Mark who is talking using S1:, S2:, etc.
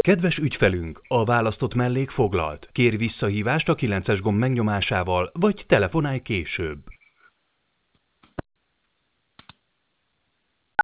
S1: Kedves ügyfelünk, a választott mellék foglalt. Kérj visszahívást a 9-es gomb megnyomásával, vagy telefonálj később.